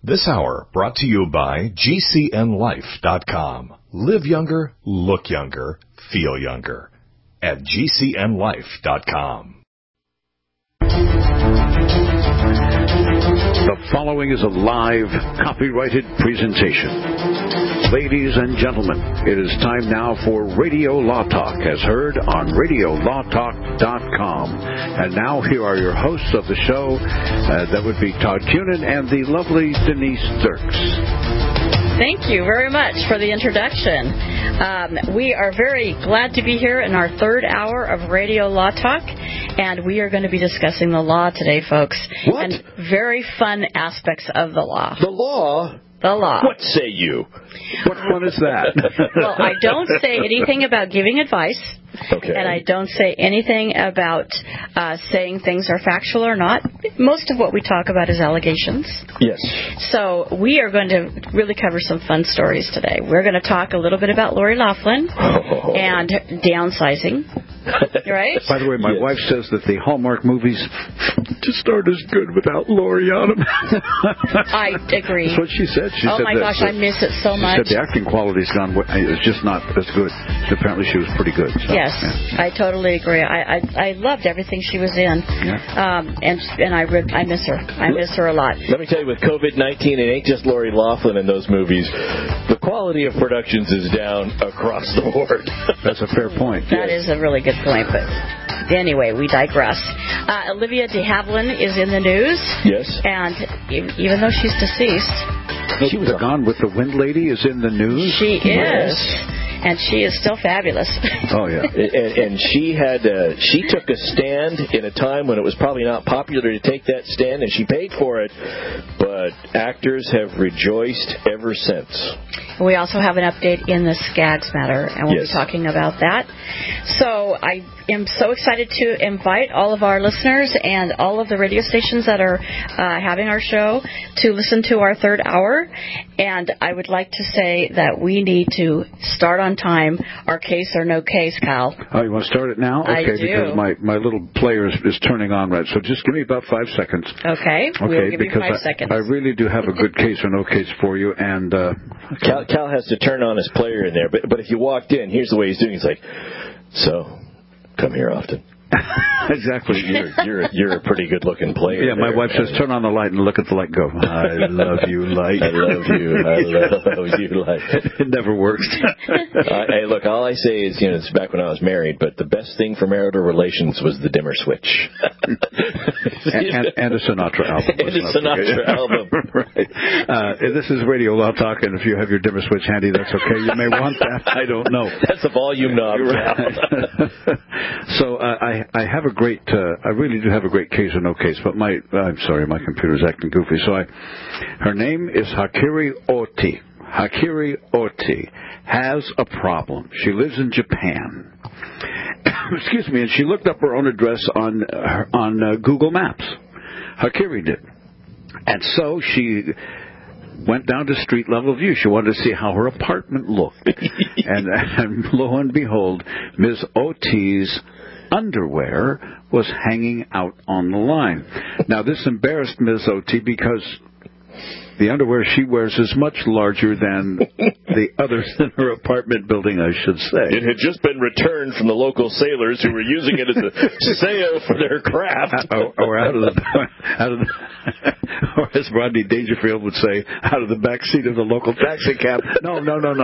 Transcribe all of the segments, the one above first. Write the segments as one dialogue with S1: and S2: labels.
S1: This hour brought to you by GCNLife.com. Live younger, look younger, feel younger. At GCNLife.com.
S2: The following is a live, copyrighted presentation. Ladies and gentlemen, it is time now for Radio Law Talk, as heard on RadioLawTalk.com. And now here are your hosts of the show. That would be Todd Cunin and the lovely Denise Dirks.
S3: Thank you very much for the introduction. We are very glad to be here in our third hour of Radio Law Talk, and we are going to be discussing the law today, folks.
S4: What?
S3: And very fun aspects of the law.
S4: The law?
S3: The law.
S4: What say you?
S2: What fun is that?
S3: Well, I don't say anything about giving advice.
S4: Okay.
S3: And I don't say anything about saying things are factual or not. Most of what we talk about is allegations.
S4: Yes.
S3: So we are going to really cover some fun stories today. We're going to talk a little bit about Lori Loughlin and downsizing. Right?
S2: By the way, my wife says that the Hallmark movies just aren't as good without Lori on them.
S3: I agree.
S2: That's what she said. She said
S3: my gosh, I miss it so much.
S2: She said the acting quality's gone. It's just not as good. Apparently, she was pretty good. So,
S3: yes, yeah. I totally agree. I loved everything she was in. Yeah. And I miss her. I miss her a lot.
S4: Let me tell you, with COVID-19, it ain't just Lori Loughlin in those movies. The quality of productions is down across the board.
S2: That's a fair point.
S3: That is a really good point, but anyway, we digress. Olivia de Havilland is in the news.
S4: Yes.
S3: And even though she's deceased...
S2: She was Gone with the Wind lady is in the news?
S3: She is. Yes. And she is still fabulous.
S2: Oh, yeah.
S4: And she took a stand in a time when it was probably not popular to take that stand, and she paid for it. But actors have rejoiced ever since.
S3: We also have an update in the Skaggs matter, and we'll be talking about that. So I am so excited to invite all of our listeners and all of the radio stations that are having our show to listen to our third hour. And I would like to say that we need to start on time, our case or no case, Kyle.
S2: Oh, you want to start it now? Okay,
S3: I do.
S2: Because my little player is turning on right. So just give me about 5 seconds.
S3: Okay, we'll give you 5 seconds.
S2: I really do have a good case or no case for you. And
S4: Cal has to turn on his player in there. But if you walked in, here's the way he's doing. He's like, so, come here often.
S2: Exactly.
S4: You're a pretty good-looking player.
S2: Yeah, my wife says, turn on the light and look at the light and go, I love you, light.
S4: I love you, light.
S2: It never works.
S4: Hey, look, all I say is, it's back when I was married, but the best thing for marital relations was the dimmer switch.
S2: and a Sinatra album.
S4: And a Sinatra album.
S2: Right. This is Radio Law Talk, and if you have your dimmer switch handy, that's okay. You may want that. I don't know.
S4: That's the volume knob.
S2: Right. So I have a great, I really do have a great case or no case, but I'm sorry, my computer's acting goofy. So her name is Hakiri Oti. Hakiri Oti has a problem. She lives in Japan. Excuse me, and she looked up her own address on Google Maps. Hakiri did. And so she went down to street level view. She wanted to see how her apartment looked. and lo and behold, Ms. Oti's underwear was hanging out on the line. Now, this embarrassed Ms. Oti because the underwear she wears is much larger than the others in her apartment building, I should say.
S4: It had just been returned from the local sailors who were using it as a sail for their craft.
S2: Or or as Rodney Dangerfield would say, out of the back seat of the local taxi cab. No.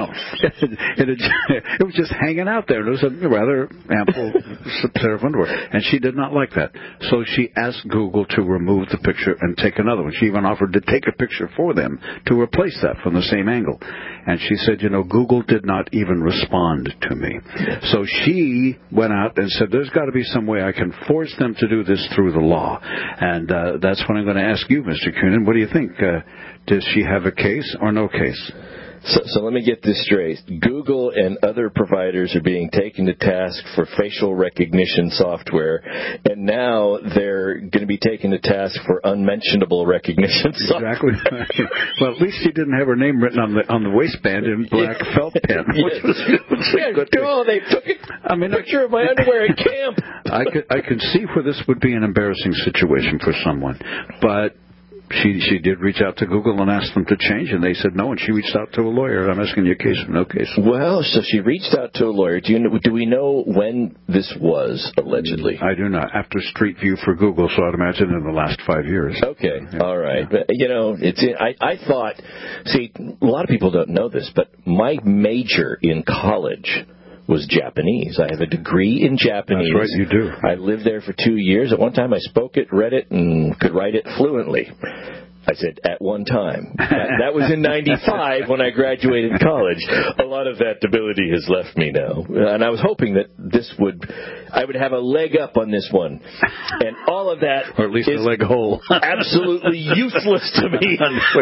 S2: It was just hanging out there. It was a rather ample set of underwear. And she did not like that. So she asked Google to remove the picture and take another one. She even offered to take a picture for them to replace that from the same angle. And she said, Google did not even respond to me. So she went out and said, there's got to be some way I can force them to do this through the law. And that's what I'm going to ask you, Mr. Cunin. What do you think? Does she have a case or no case?
S4: So let me get this straight. Google and other providers are being taken to task for facial recognition software, and now they're going to be taken to task for unmentionable recognition software.
S2: Exactly. Well, at least she didn't have her name written on the waistband in black felt pen. Which was good.
S4: They took a picture of my underwear at camp.
S2: I could see where this would be an embarrassing situation for someone, but she did reach out to Google and ask them to change, and they said no, and she reached out to a lawyer. I'm asking you a case or no case.
S4: Well, so she reached out to a lawyer. Do we know when this was, allegedly?
S2: I do not. After Street View for Google, so I'd imagine in the last 5 years.
S4: Okay, yeah. All right. Yeah. But, I thought, see, a lot of people don't know this, but my major in college was Japanese. I have a degree in Japanese.
S2: That's right, you do.
S4: I lived there for 2 years. At one time, I spoke it, read it, and could write it fluently. I said, at one time. That was in 95 when I graduated college. A lot of that ability has left me now. And I was hoping that I would have a leg up on this one. And all of that
S2: or at least
S4: is
S2: a leg hole.
S4: absolutely useless to me.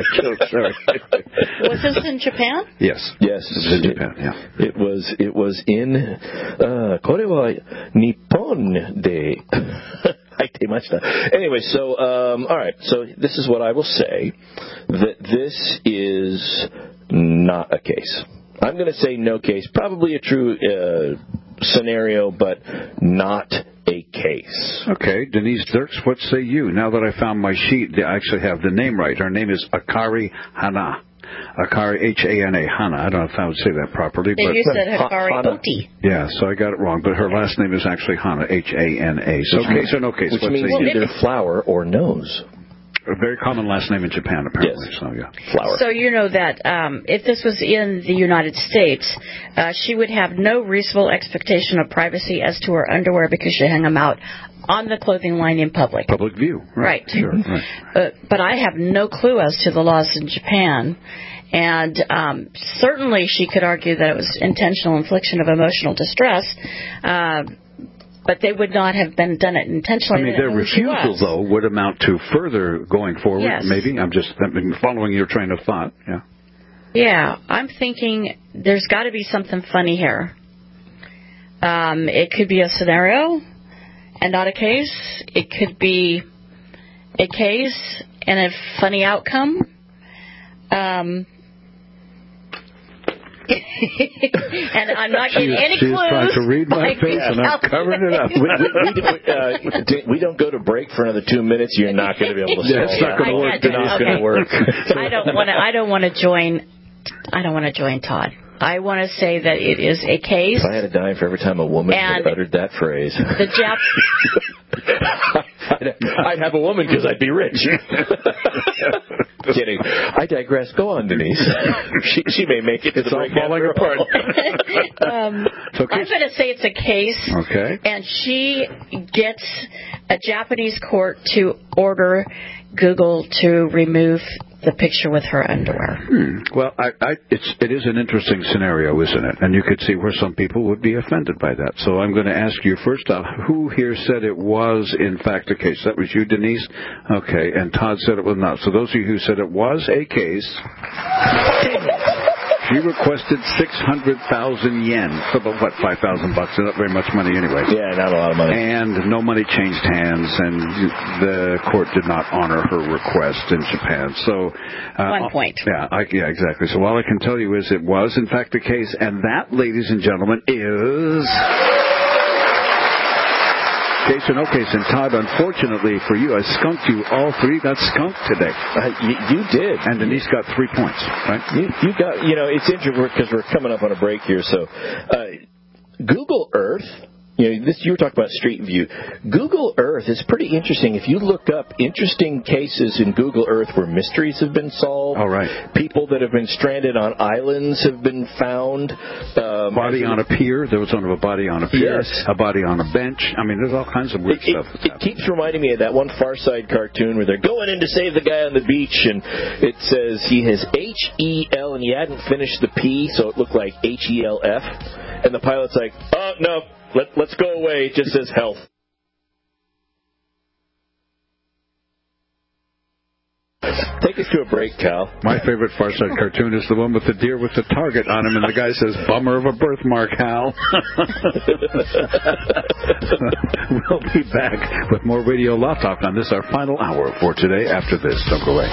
S3: Was this in Japan?
S2: Yes.
S4: Yes.
S2: It was in Japan, yeah.
S4: It was in, これは日本で Anyway, so, all right, so this is what I will say, that this is not a case. I'm going to say no case, probably a true scenario, but not a case.
S2: Okay, Denise Dirks, what say you? Now that I found my sheet, I actually have the name right. Her name is Akari Hana. Akari, H-A-N-A, Hana. I don't know if I would say that properly.
S3: But you said Hikari Oti.
S2: Yeah, so I got it wrong. But her last name is actually Hana, H-A-N-A. So case or no case?
S4: Which means either flower or nose.
S2: A very common last name in Japan, apparently.
S4: Yes.
S2: So, yeah.
S4: Flower.
S3: So you know that if this was in the United States, she would have no reasonable expectation of privacy as to her underwear because she hung them out on the clothing line in public.
S2: Public view.
S3: Right.
S2: Sure, right.
S3: But I have no clue as to the laws in Japan. And certainly she could argue that it was intentional infliction of emotional distress. But they would not have done it intentionally.
S2: I mean, their refusal, though, would amount to further going forward,
S3: yes.
S2: Maybe. I'm following your train of thought, yeah.
S3: Yeah, I'm thinking there's got to be something funny here. It could be a scenario and not a case. It could be a case and a funny outcome. And I'm not getting any clues.
S2: She's trying to read my face, and I'm covering it up.
S4: We don't go to break for another 2 minutes. You're not going to be able to.
S2: Yeah, it's not going to work.
S4: It's not going to work.
S3: I don't want to join. I don't want to join Todd. I want to say that it is a case.
S4: If I had a dime for every time a woman had uttered that phrase.
S3: The
S4: I'd have a woman because I'd be rich. Kidding. I digress. Go on, Denise. She may make it to the break.
S2: Falling apart.
S3: I'm going to say it's a case.
S2: Okay.
S3: And she gets a Japanese court to order Google to remove the picture with her underwear.
S2: Well, it is an interesting scenario, isn't it? And you could see where some people would be offended by that. So I'm going to ask you first off, who here said it was, in fact, a case? That was you, Denise? Okay, and Todd said it was not. So those of you who said it was a case... She requested 600,000 yen. So about, what, $5,000? Not very much money anyway.
S4: Yeah, not a lot of money.
S2: And no money changed hands, and the court did not honor her request in Japan. So
S3: 1 point.
S2: Yeah, exactly. So all I can tell you is it was, in fact, the case, and that, ladies and gentlemen, is... Case or no case. And Todd, unfortunately for you, I skunked you. All three got skunked today.
S4: You did.
S2: And Denise got 3 points, right?
S4: You got, it's interesting because we're coming up on a break here. So Google Earth, you were talking about Street View. Google Earth is pretty interesting. If you look up interesting cases in Google Earth where mysteries have been solved,
S2: all right.
S4: People that have been stranded on islands have been found.
S2: Body on a pier. There was one of a body on a pier.
S4: Yes.
S2: A body on a bench. I mean, there's all kinds of weird stuff.
S4: It keeps reminding me of that one Far Side cartoon where they're going in to save the guy on the beach, and it says he has H-E-L, and he hadn't finished the P, so it looked like H-E-L-F. And the pilot's like, oh, no. Let's go away. It just says health. Take us to a break, Cal.
S2: My favorite Far Side cartoon is the one with the deer with the target on him, and the guy says, bummer of a birthmark, Hal. We'll be back with more Radio Law Talk on this, our final hour for today after this. Don't go away.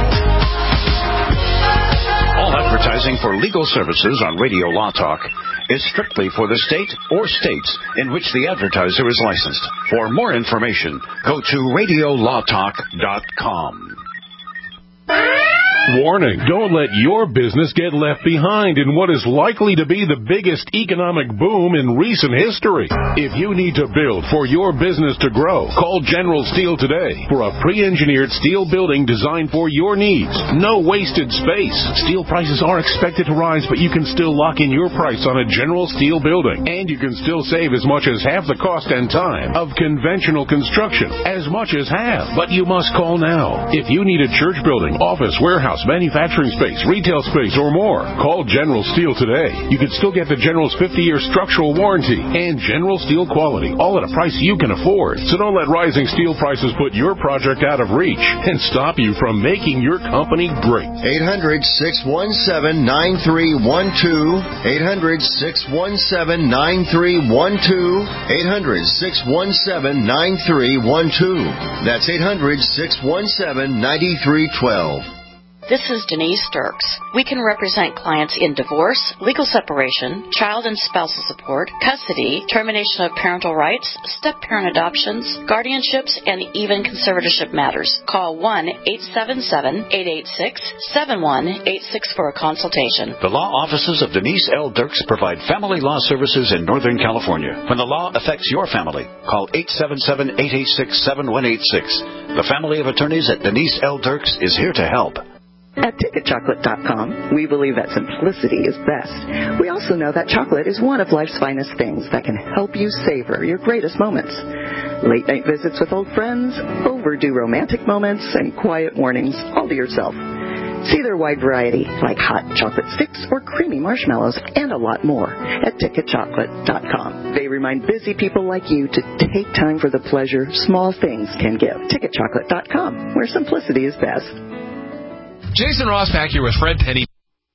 S5: Advertising for legal services on Radio Law Talk
S2: is strictly for the state or states in which the advertiser is licensed. For more information, go to radiolawtalk.com.
S5: Warning, don't let your business get left behind in what is likely to be the biggest economic boom in recent history. If you need to build for your business to grow, call General Steel today for a pre-engineered steel building designed for your needs. No wasted space. Steel prices are expected to rise, but you can still lock in your price on a General Steel building. And you can still save as much as half the cost and time of conventional construction. As much as half. But you must call now. If you need a church building, office, warehouse, manufacturing space, retail space, or more, call General Steel today. You can still get the General's 50-year structural warranty and General Steel quality, all at a price you can afford. So don't let rising steel prices put your project out of reach and stop you from making your company great.
S6: 800-617-9312. 800-617-9312. 800-617-9312. That's 800-617-9312.
S3: This is Denise Dirks. We can represent clients in divorce, legal separation, child and spousal support, custody, termination of parental rights, step-parent adoptions, guardianships, and even conservatorship matters. Call 1-877-886-7186 for a consultation.
S2: The law offices of Denise L. Dirks provide family law services in Northern California. When the law affects your family, call 877-886-7186. The family of attorneys at Denise L. Dirks is here to help.
S7: At TicketChocolate.com, we believe that simplicity is best. We also know that chocolate is one of life's finest things that can help you savor your greatest moments. Late-night visits with old friends, overdue romantic moments, and quiet mornings all to yourself. See their wide variety, like hot chocolate sticks or creamy marshmallows, and a lot more at TicketChocolate.com. They remind busy people like you to take time for the pleasure small things can give. TicketChocolate.com, where simplicity is best.
S8: Jason Rossback here with Fred Penny.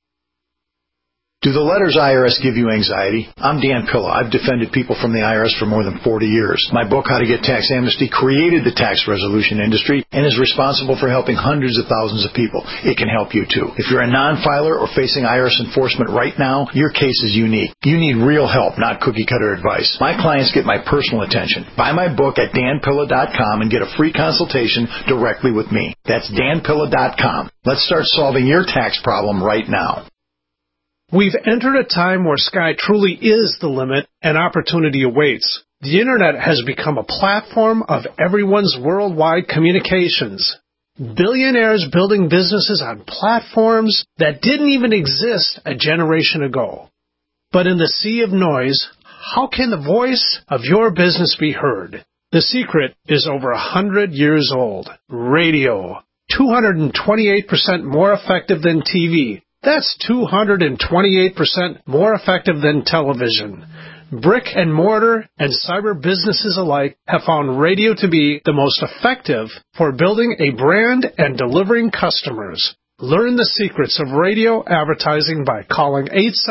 S9: Do the letters IRS give you anxiety? I'm Dan Pilla. I've defended people from the IRS for more than 40 years. My book, How to Get Tax Amnesty, created the tax resolution industry and is responsible for helping hundreds of thousands of people. It can help you, too. If you're a non-filer or facing IRS enforcement right now, your case is unique. You need real help, not cookie-cutter advice. My clients get my personal attention. Buy my book at danpilla.com and get a free consultation directly with me. That's danpilla.com. Let's start solving your tax problem right now.
S10: We've entered a time where sky truly is the limit and opportunity awaits. The Internet has become a platform of everyone's worldwide communications. Billionaires building businesses on platforms that didn't even exist a generation ago. But in the sea of noise, how can the voice of your business be heard? The secret is over 100 years old. Radio. 228% more effective than TV. That's 228% more effective than television. Brick and mortar and cyber businesses alike have found radio to be the most effective for building a brand and delivering customers. Learn the secrets of radio advertising by calling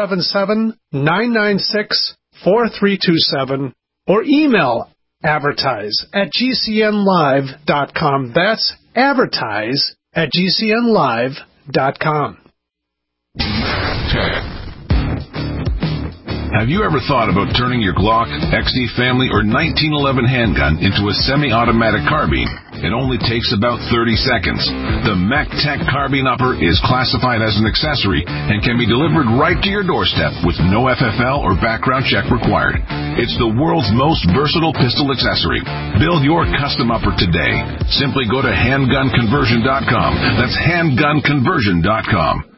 S10: 877-996-4327 or email advertise@gcnlive.com. That's advertise@gcnlive.com.
S11: Have you ever thought about turning your Glock, XD Family, or 1911 handgun into a semi-automatic carbine? It only takes about 30 seconds. The MacTech Carbine Upper is classified as an accessory and can be delivered right to your doorstep with no FFL or background check required. It's the world's most versatile pistol accessory. Build your custom upper today. Simply go to handgunconversion.com. That's handgunconversion.com.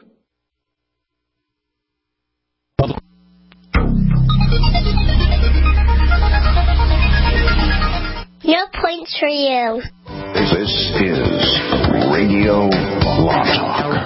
S12: No points for you.
S2: This is Radio Law Talk.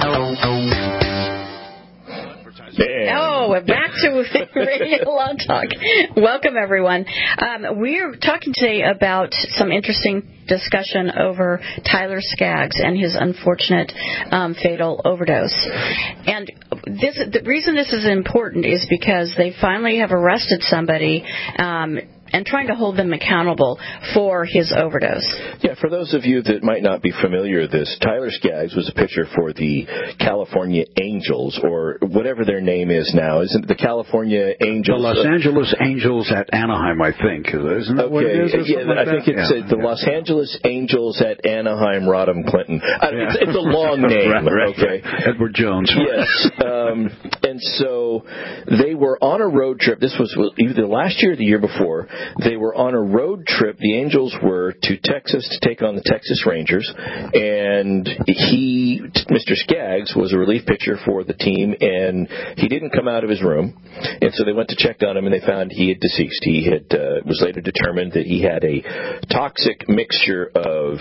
S3: Oh, we're back to Radio Law Talk. Welcome, everyone. We're talking today about some interesting discussion over Tyler Skaggs and his unfortunate fatal overdose. And the reason this is important is because they finally have arrested somebody and trying to hold them accountable for his overdose.
S4: Yeah, for those of you that might not be familiar with this, Tyler Skaggs was a pitcher for the California Angels, or whatever their name is now. Isn't it the California Angels?
S2: The Los Angeles Angels at Anaheim, I think. Isn't that what it is?
S4: I think it's the Los Angeles Angels at Anaheim, Rodham Clinton. It's a long name.
S2: Right.
S4: Okay.
S2: Edward Jones.
S4: Yes. And so they were on a road trip. This was either last year or the year before. They were on a road trip. The Angels were to Texas to take on the Texas Rangers. And Mr. Skaggs, was a relief pitcher for the team, and he didn't come out of his room. And so they went to check on him, and they found he had deceased. He was later determined that he had a toxic mixture of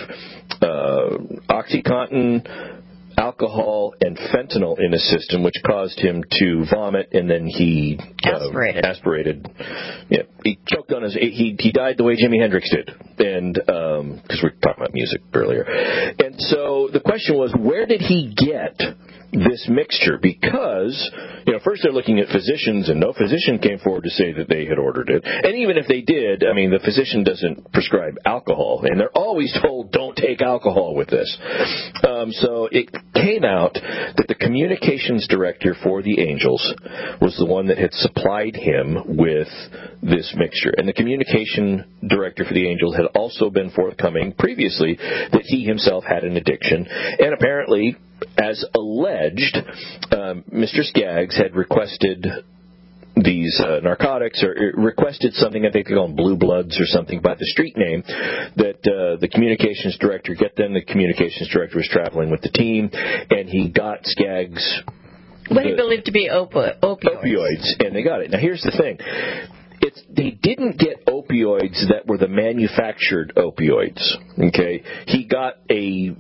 S4: OxyContin, alcohol, and fentanyl in his system, which caused him to vomit, and then he aspirated. Yeah, he choked on his. He died the way Jimi Hendrix did, and because we were talking about music earlier. And so the question was, where did he get this mixture? Because, first they're looking at physicians, and no physician came forward to say that they had ordered it. And even if they did, I mean, the physician doesn't prescribe alcohol, and they're always told, don't take alcohol with this. So it came out that the communications director for the Angels was the one that had supplied him with this mixture. And the communication director for the Angels had also been forthcoming previously that he himself had an addiction. And apparently, as alleged, Mr. Skaggs had requested these narcotics, or requested something, I think they call them Blue Bloods or something by the street name, that the communications director get them. The communications director was traveling with the team, and he got Skaggs
S3: what he believed to be opioids.
S4: And they got it. Now, here's the thing. They didn't get opioids that were the manufactured opioids. Okay? He got a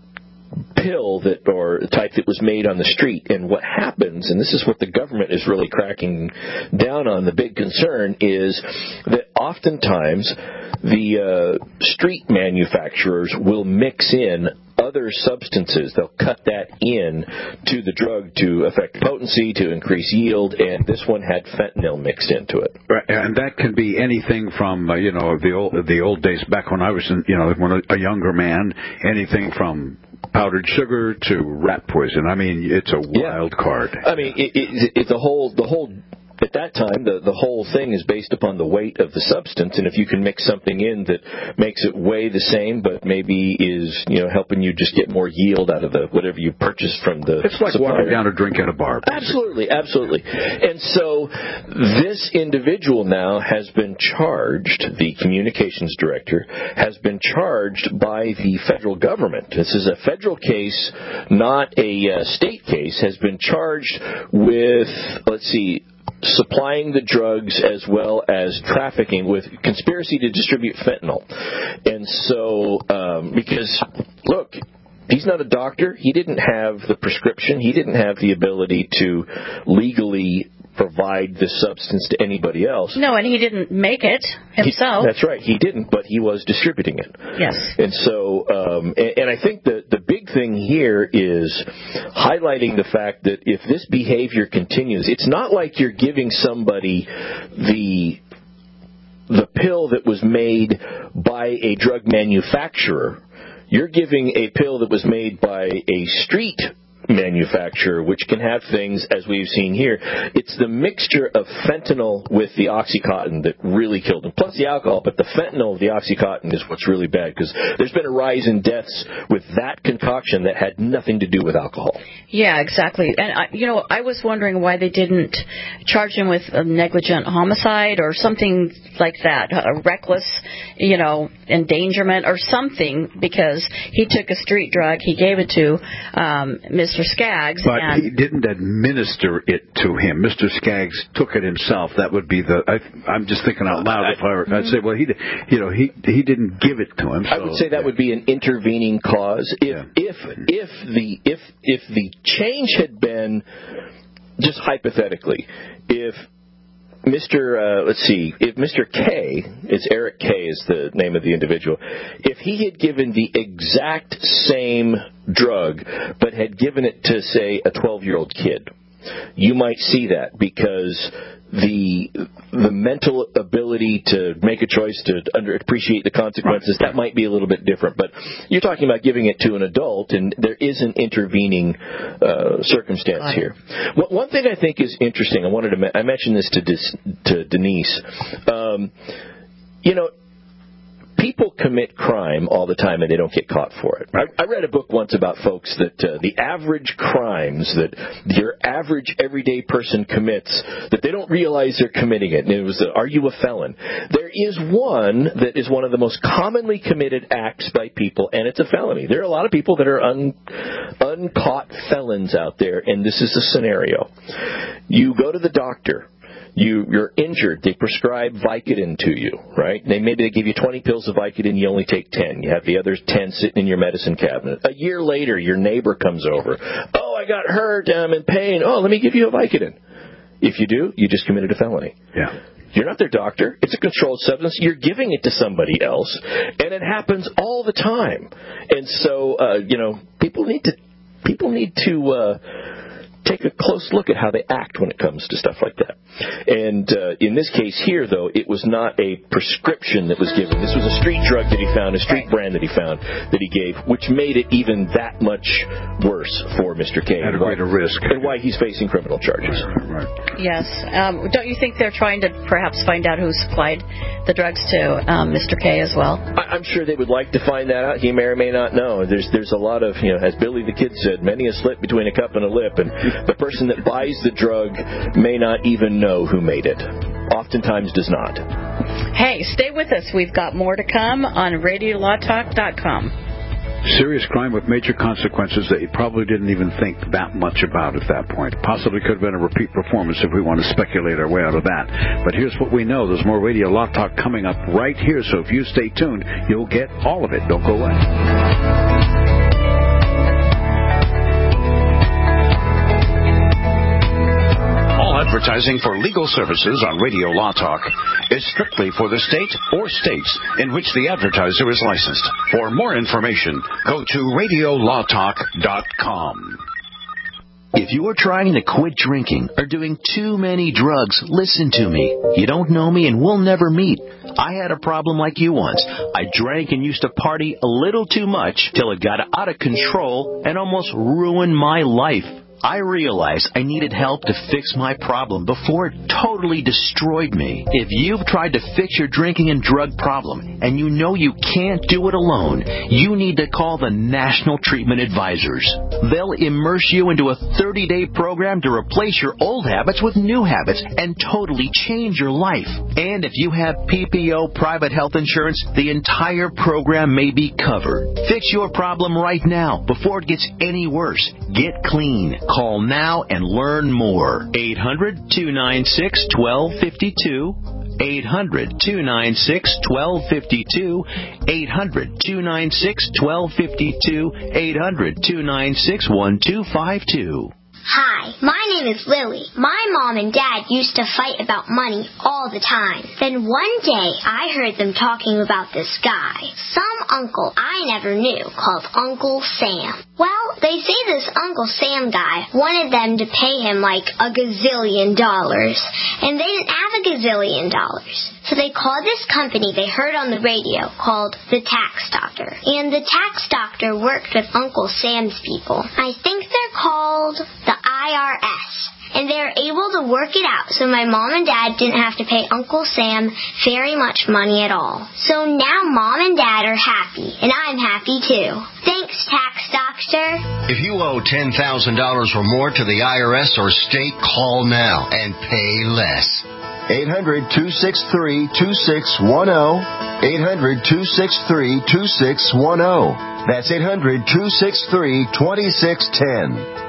S4: pill or type that was made on the street. And what happens, and this is what the government is really cracking down on, the big concern is that oftentimes the street manufacturers will mix in other substances. They'll cut that in to the drug to affect potency, to increase yield, and this one had fentanyl mixed into it.
S2: Right, and that can be anything from the old days back when I was a younger man, anything from powdered sugar to rat poison. I mean, it's a wild card.
S4: I mean, it's the whole. At that time, the whole thing is based upon the weight of the substance, and if you can mix something in that makes it weigh the same, but maybe is helping you just get more yield out of whatever you purchased from the
S2: it's like
S4: supplier.
S2: Watering down a drink at a bar.
S4: Basically. Absolutely. And so this individual now has been charged. The communications director has been charged by the federal government. This is a federal case, not a state case. Has been charged with supplying the drugs as well as trafficking, with conspiracy to distribute fentanyl. And so, because, look, he's not a doctor. He didn't have the prescription. He didn't have the ability to legally provide this substance to anybody else.
S3: No, and he didn't make it himself.
S4: That's right. He didn't, but he was distributing it.
S3: Yes.
S4: And so, and I think the big thing here is highlighting the fact that if this behavior continues, it's not like you're giving somebody the pill that was made by a drug manufacturer. You're giving a pill that was made by a street manufacturer, which can have things, as we've seen here. It's the mixture of fentanyl with the OxyContin that really killed him, plus the alcohol, but the fentanyl of the OxyContin is what's really bad, because there's been a rise in deaths with that concoction that had nothing to do with alcohol.
S3: Yeah, exactly. And, I was wondering why they didn't charge him with a negligent homicide or something like that, a reckless, endangerment or something, because he took a street drug, he gave it to Mr. Skaggs.
S2: But he didn't administer it to him. Mr. Skaggs took it himself. That would be I'm just thinking out loud. I'd say, well, he didn't give it to him. So,
S4: I would say that would be an intervening cause. If the change had been, just hypothetically, if Mr. K, it's Eric K is the name of the individual, if he had given the exact same drug but had given it to, say, a 12-year-old kid, you might see that, because the mental ability to make a choice, to appreciate the consequences, that might be a little bit different. But you're talking about giving it to an adult, and there is an intervening circumstance here. One thing I think is interesting, I mentioned this to Denise. People commit crime all the time and they don't get caught for it. I read a book once about folks that the average crimes that your average everyday person commits, that they don't realize they're committing it. And it was, are you a felon? There is one that is one of the most commonly committed acts by people, and it's a felony. There are a lot of people that are uncaught felons out there, and this is the scenario. You go to the doctor. You're injured. They prescribe Vicodin to you, right? Maybe they give you 20 pills of Vicodin. You only take 10. You have the other 10 sitting in your medicine cabinet. A year later, your neighbor comes over. Oh, I got hurt. I'm in pain. Oh, let me give you a Vicodin. If you do, you just committed a felony.
S2: Yeah.
S4: You're not their doctor. It's a controlled substance. You're giving it to somebody else, and it happens all the time. And so, people need to take a close look at how they act when it comes to stuff like that. And in this case here, though, it was not a prescription that was given. This was a street drug that he found, a street brand that he found, that he gave, which made it even that much worse for Mr. K.
S2: At a greater risk.
S4: And why he's facing criminal charges.
S2: Right.
S3: Yes. Don't you think they're trying to perhaps find out who supplied the drugs to Mr. K as well?
S4: I'm sure they would like to find that out. He may or may not know. There's a lot of, as Billy the Kid said, many a slip between a cup and a lip, and the person that buys the drug may not even know who made it. Oftentimes does not.
S3: Hey, stay with us. We've got more to come on RadioLawTalk.com.
S2: Serious crime with major consequences that you probably didn't even think that much about at that point. Possibly could have been a repeat performance if we want to speculate our way out of that. But here's what we know. There's more Radio Law Talk coming up right here, so if you stay tuned, you'll get all of it. Don't go away.
S13: Advertising for legal services on Radio Law Talk is strictly for the state or states in which the advertiser is licensed. For more information, go to RadioLawTalk.com.
S14: If you are trying to quit drinking or doing too many drugs, listen to me. You don't know me and we'll never meet. I had a problem like you once. I drank and used to party a little too much till it got out of control and almost ruined my life. I realized I needed help to fix my problem before it totally destroyed me. If you've tried to fix your drinking and drug problem and you know you can't do it alone, you need to call the National Treatment Advisors. They'll immerse you into a 30-day program to replace your old habits with new habits and totally change your life. And if you have PPO private health insurance, the entire program may be covered. Fix your problem right now before it gets any worse. Get clean. Call now and learn more. 800-296-1252. 800-296-1252. 800-296-1252. 800-296-1252.
S12: Hi, my name is Lily. My mom and dad used to fight about money all the time. Then one day, I heard them talking about this guy, some uncle I never knew, called Uncle Sam. Well, they say this Uncle Sam guy wanted them to pay him like $1 gazillion, and they didn't have $1 gazillion. So they called this company they heard on the radio called the Tax Doctor. And the Tax Doctor worked with Uncle Sam's people. I think they're called the IRS. And they were able to work it out so my mom and dad didn't have to pay Uncle Sam very much money at all. So now mom and dad are happy, and I'm happy too. Thanks, Tax Doctor.
S6: If you owe $10,000 or more to the IRS or state, call now and pay less. 800-263-2610. 800-263-2610. That's 800-263-2610.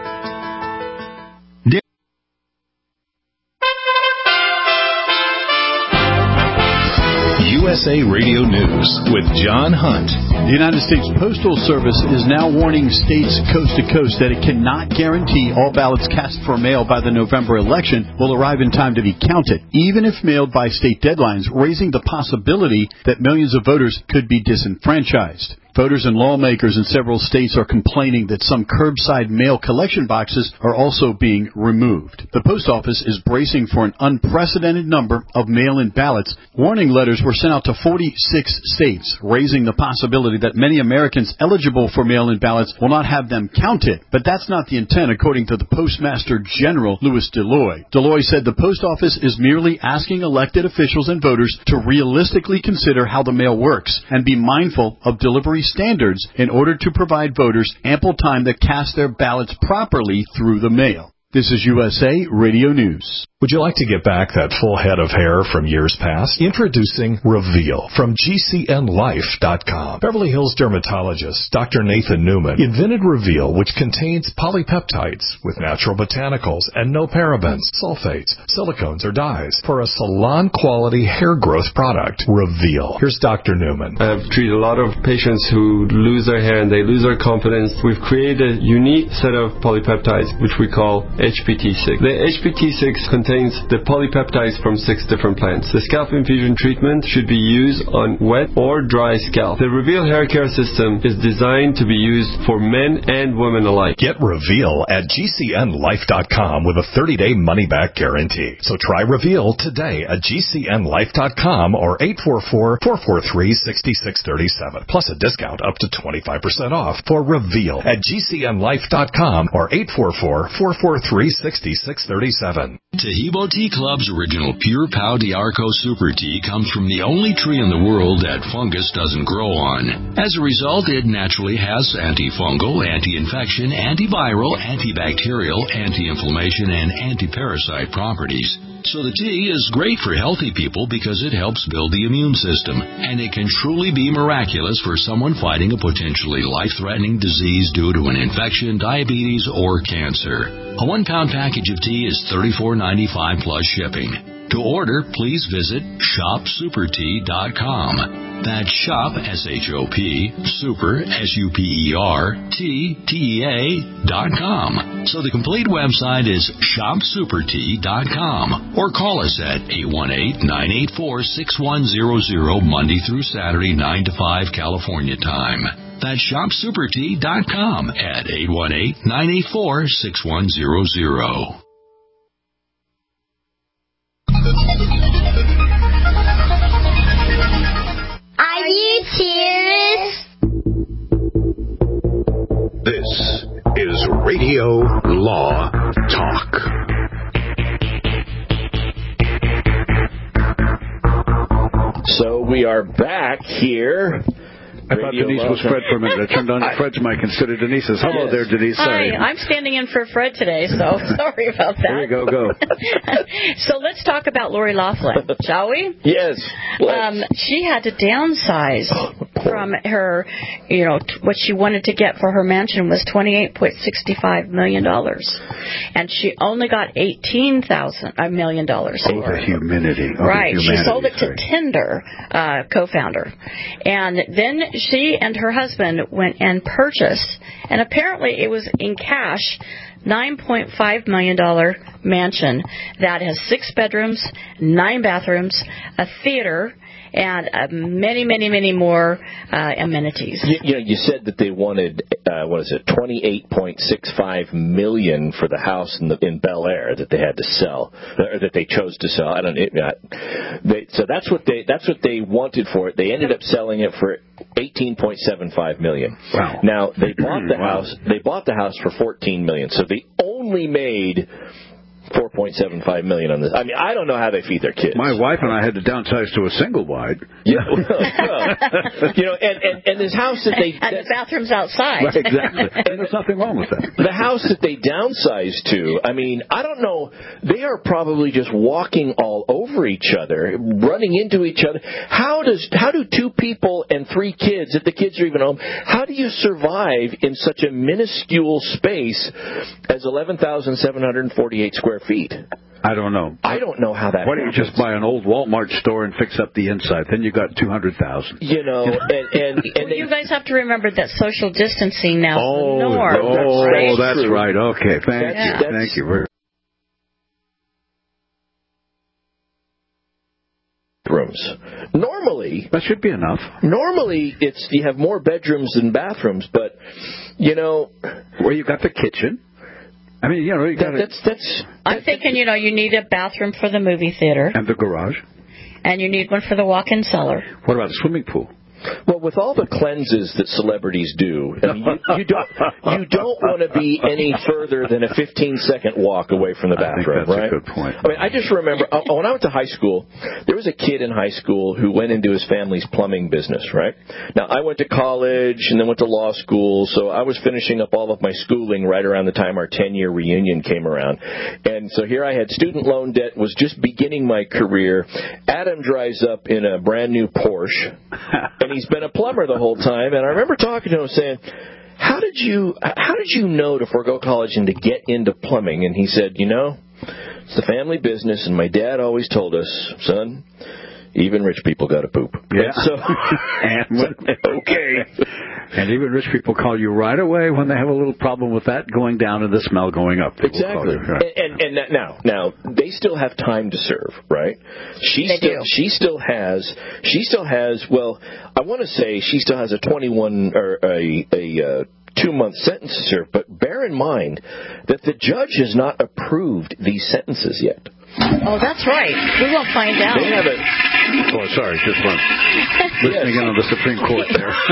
S1: USA Radio News with John Hunt.
S15: The United States Postal Service is now warning states coast to coast that it cannot guarantee all ballots cast for mail by the November election will arrive in time to be counted, even if mailed by state deadlines, raising the possibility that millions of voters could be disenfranchised. Voters and lawmakers in several states are complaining that some curbside mail collection boxes are also being removed. The post office is bracing for an unprecedented number of mail-in ballots. Warning letters were sent out to 46 states, raising the possibility that many Americans eligible for mail-in ballots will not have them counted. But that's not the intent, according to the Postmaster General, Louis Deloy. Deloy said the post office is merely asking elected officials and voters to realistically consider how the mail works and be mindful of delivery standards in order to provide voters ample time to cast their ballots properly through the mail. This is USA Radio News.
S1: Would you like to get back that full head of hair from years past? Introducing Reveal from GCNLife.com. Beverly Hills dermatologist Dr. Nathan Newman invented Reveal, which contains polypeptides with natural botanicals and no parabens, sulfates, silicones, or dyes for a salon-quality hair growth product. Reveal. Here's Dr. Newman.
S16: I've treated a lot of patients who lose their hair and they lose their confidence. We've created a unique set of polypeptides, which we call HPT6. The HPT6 contains the polypeptides from 6 different plants. The scalp infusion treatment should be used on wet or dry scalp. The Reveal hair care system is designed to be used for men and women alike.
S1: Get Reveal at GCNLife.com with a 30-day money-back guarantee. So try Reveal today at GCNLife.com or 844-443-6637. Plus a discount up to 25% off for Reveal at GCNLife.com or 844-443-6637.
S17: Tahibo Tea Club's original Pure Pau d'Arco Super Tea comes from the only tree in the world that fungus doesn't grow on. As a result, it naturally has antifungal, anti-infection, antiviral, antibacterial, anti-inflammation, and anti-parasite properties. So the tea is great for healthy people because it helps build the immune system, and it can truly be miraculous for someone fighting a potentially life-threatening disease due to an infection, diabetes, or cancer. A 1-pound package of tea is $34.95 plus shipping. To order, please visit shopsupertea.com. That's shop, S-H-O-P, super, SUPERTEA.com. So the complete website is shopsupertea.com. Or call us at 818-984-6100 Monday through Saturday, 9 to 5 California time. That's shopsupertea.com at 818-984-6100.
S12: Are you serious?
S5: This is Radio Law Talk.
S4: So we are back here.
S2: I thought Denise was Fred for a minute. I turned on Fred's mic instead of Denise's. Hello there, Denise. Sorry.
S3: Hi, I'm standing in for Fred today, so sorry about that.
S2: There you go, go.
S3: So let's talk about Lori Loughlin, shall we?
S4: Yes.
S3: She had to downsize from her, what she wanted to get for her mansion was $28.65 million. And she only got $18 million.
S2: Oh, the humidity.
S3: Right. She sold it to Tinder, co-founder. And then she and her husband went and purchased, and apparently it was in cash, $9.5 million mansion that has 6 bedrooms, 9 bathrooms, a theater, and many, many, many more amenities.
S4: You said that they wanted, $28.65 million for the house in Bel Air that they had to sell, or that they chose to sell. So that's what they wanted for it. They ended up selling it for $18.75 million.
S2: Wow.
S4: Now they bought the house. They bought the house for $14 million. So they only made $4.75 million on this. I mean, I don't know how they feed their kids.
S2: My wife and I had to downsize to a single wide.
S4: Yeah, and this house that they
S3: and the bathroom's outside.
S2: Right, exactly. And there's nothing wrong with that.
S4: The house that they downsized to, I mean, I don't know. They are probably just walking all over each other, running into each other. How do 2 people and 3 kids, if the kids are even home, how do you survive in such a minuscule space as 11,748 square feet?
S2: I don't know.
S4: I don't know how that.
S2: Why don't you just buy an old Walmart store and fix up the inside? Then you got 200,000.
S4: And
S3: you guys have to remember that social distancing now is the norm.
S2: That's right. Okay, thank you.
S4: bathrooms. Normally,
S2: that should be enough.
S4: Normally, you have more bedrooms than bathrooms, but
S2: well, you got the kitchen. I mean, you got
S3: I'm thinking, you need a bathroom for the movie theater
S2: and the garage,
S3: and you need one for the walk-in cellar.
S2: What about a swimming pool?
S4: Well, with all the cleanses that celebrities do, I mean, you don't want to be any further than a 15-second walk away from the bathroom,
S2: that's
S4: right?
S2: a good point.
S4: I mean, I just remember when I went to high school, there was a kid in high school who went into his family's plumbing business, right? Now, I went to college and then went to law school, so I was finishing up all of my schooling right around the time our 10-year reunion came around. And so here I had student loan debt, was just beginning my career. Adam drives up in a brand-new Porsche, and he's been a plumber the whole time, and I remember talking to him saying, how did you know to forego college and to get into plumbing? And he said, it's the family business, and my dad always told us, son, even rich people got to poop.
S2: Yeah.
S4: Okay.
S2: And even rich people call you right away when they have a little problem with that going down and the smell going up.
S4: Exactly. Right. And now they still have time to serve, right? She still has. Well, I want to say she still has a 21 or a 2-month sentence to serve. But bear in mind that the judge has not approved these sentences yet.
S3: Oh, that's right. We won't find out.
S4: They haven't.
S2: Oh, sorry, just one. Listening in on the Supreme Court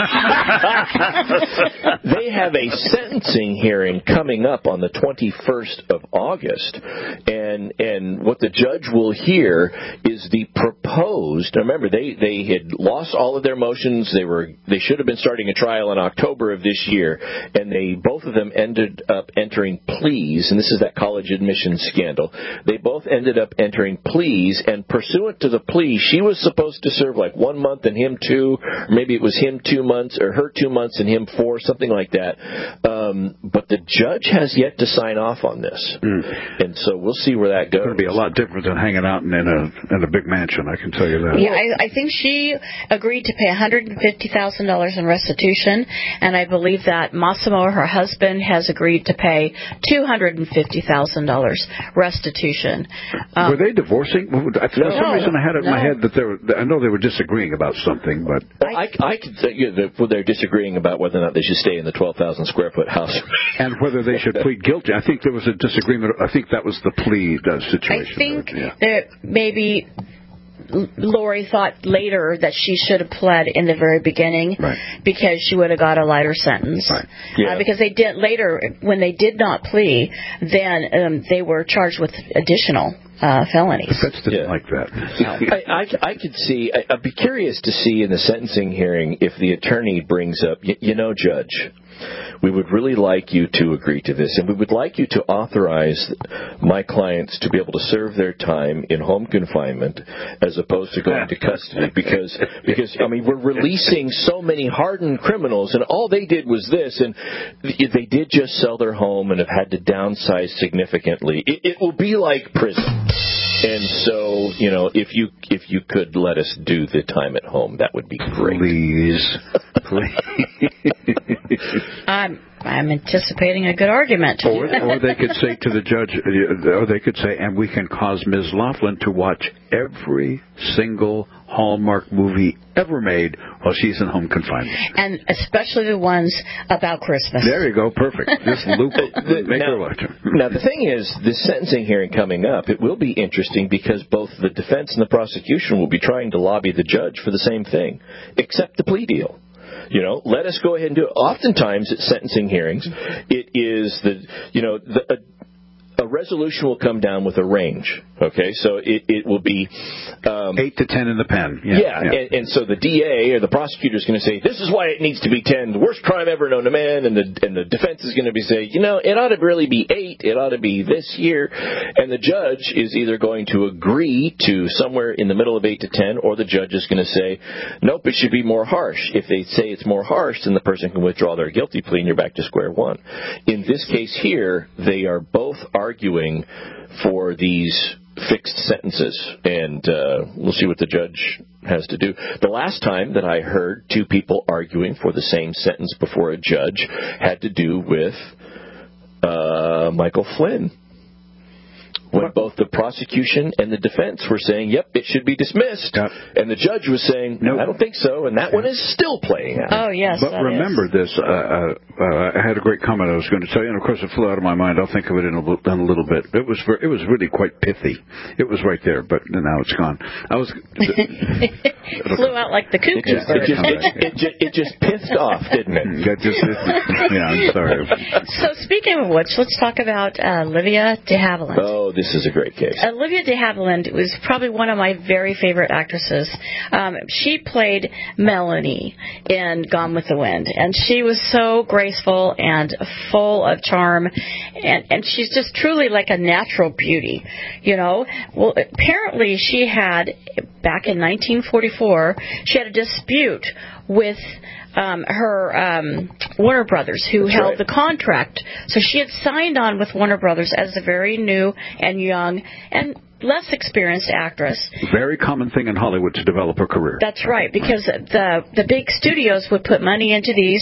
S2: there.
S4: They have a sentencing hearing coming up on the 21st of August, and what the judge will hear is the proposed. Now remember, they had lost all of their motions. They should have been starting a trial in October of this year, and both of them ended up entering pleas. And this is that college admissions scandal. They both ended up entering pleas, and pursuant to the plea, she was supposed to serve like 1 month and him 2, or maybe it was him 2 months, or her 2 months and him 4, something like that. But the judge has yet to sign off on this, and so we'll see where that goes.
S2: It's going to be a lot different than hanging out in a big mansion, I can tell you that.
S3: Yeah, I think she agreed to pay $150,000 in restitution, and I believe that Massimo, her husband, has agreed to pay $250,000 restitution.
S2: Were they divorcing? For some reason I had it in my head that I know they were disagreeing about something, but
S4: I could say they're disagreeing about whether or not they should stay in the 12,000 square foot house,
S2: and whether they should plead guilty. I think there was a disagreement. I think that was the plea situation.
S3: I think that maybe Lori thought later that she should have pled in the very beginning, because she would have got a lighter sentence.
S2: Right. Yeah.
S3: Because they did later, when they did not plea, then they were charged with additional felonies.
S2: Defense didn't like that.
S4: I could see. I'd be curious to see in the sentencing hearing if the attorney brings up, Judge, we would really like you to agree to this, and we would like you to authorize my clients to be able to serve their time in home confinement as opposed to going to custody, because I mean, we're releasing so many hardened criminals, and all they did was this, and they did just sell their home and have had to downsize significantly. It will be like prison. And so, if you could let us do the time at home, that would be great.
S2: Please.
S3: I'm anticipating a good argument.
S2: Or they could say to the judge, and we can cause Ms. Laughlin to watch every single Hallmark movie ever made while she's in home confinement.
S3: And especially the ones about Christmas.
S2: There you go. Perfect. Just loop it. Make her watch them.
S4: Now, the thing is, this sentencing hearing coming up, it will be interesting because both the defense and the prosecution will be trying to lobby the judge for the same thing, except the plea deal. Let us go ahead and do it. Oftentimes at sentencing hearings, it is a resolution will come down with a range. Okay, so it will be
S2: 8 to 10 in the pen.
S4: Yeah. And so the DA or the prosecutor is going to say, this is why it needs to be 10, the worst crime ever known to man, and the defense is going to be saying, it ought to really be 8, it ought to be this year, and the judge is either going to agree to somewhere in the middle of 8 to 10, or the judge is going to say, nope, it should be more harsh. If they say it's more harsh, then the person can withdraw their guilty plea and you're back to square one. In this case here, they are both arguing for these fixed sentences, and we'll see what the judge has to do. The last time that I heard two people arguing for the same sentence before a judge had to do with Michael Flynn. when both the prosecution and the defense were saying, yep, it should be dismissed. Yep. And the judge was saying, nope, I don't think so. And that one is still playing out.
S3: Oh, yes.
S2: But remember this. I had a great comment I was going to tell you, and of course it flew out of my mind. I'll think of it in a little bit. It was really quite pithy. It was right there, but now it's gone.
S3: It flew out like the cuckoo bird.
S4: It just pissed off, didn't it?
S2: I'm sorry.
S3: So speaking of which, let's talk about Olivia de Havilland.
S4: Oh, this is a great case.
S3: Olivia de Havilland was probably one of my very favorite actresses. She played Melanie in Gone with the Wind, and she was so graceful and full of charm, and she's just truly like a natural beauty, you know. Well, apparently she had, back in 1944, she had a dispute with her Warner Brothers, who held the contract. So she had signed on with Warner Brothers as a very new and young and less experienced actress.
S2: Very common thing in Hollywood to develop a career.
S3: That's right, because the big studios would put money into these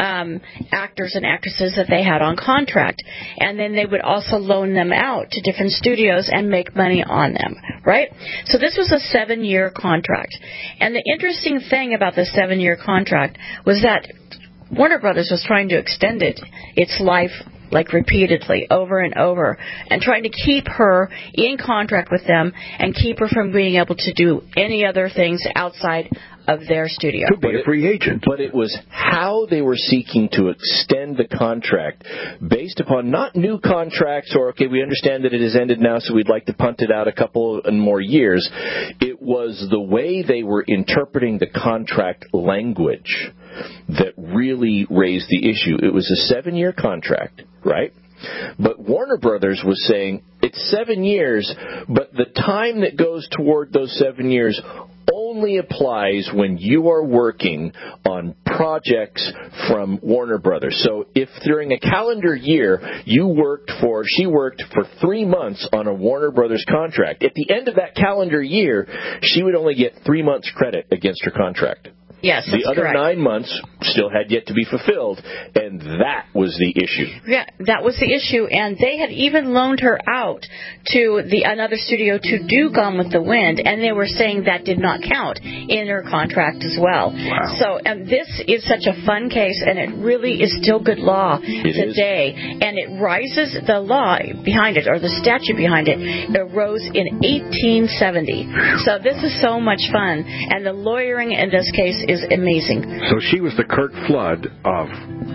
S3: actors and actresses that they had on contract, and then they would also loan them out to different studios and make money on them, right? So this was a 7-year contract. And the interesting thing about the 7-year contract was that Warner Brothers was trying to extend its life like repeatedly, over and over, and trying to keep her in contract with them and keep her from being able to do any other things outside of their studio.
S2: Could be a free agent.
S4: But it was how they were seeking to extend the contract based upon not new contracts or, okay, we understand that it has ended now, so we'd like to punt it out a couple and more years. It was the way they were interpreting the contract language that really raised the issue. It was a 7-year contract, right? But Warner Brothers was saying it's 7 years, but the time that goes toward those 7 years only applies when you are working on projects from Warner Brothers. So if during a calendar year she worked for 3 months on a Warner Brothers contract, at the end of that calendar year, she would only get 3 months credit against her contract.
S3: Yes, that's
S4: the other
S3: correct.
S4: 9 months still had yet to be fulfilled, and that was the issue.
S3: Yeah, that was the issue, and they had even loaned her out to another studio to do Gone with the Wind, and they were saying that did not count in her contract as well.
S2: Wow.
S3: So, and this is such a fun case, and it really is still good law today, and it rises, the law behind it, or the statute behind it, arose in 1870. So this is so much fun, and the lawyering in this case is amazing.
S2: So she was the Curt Flood of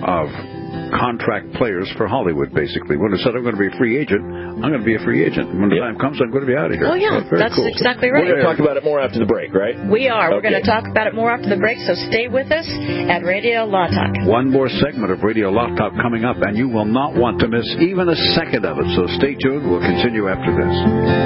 S2: contract players for Hollywood, basically. When they said, I'm going to be a free agent, I'm going to be a free agent. When the time comes, I'm going to be out of here.
S3: Oh, yeah. That's cool. Exactly right.
S4: We're going to talk about it more after the break, right?
S3: We are. We're going to talk about it more after the break, so stay with us at Radio Law Talk.
S2: One more segment of Radio Law Talk coming up, and you will not want to miss even a second of it. So stay tuned. We'll continue after this.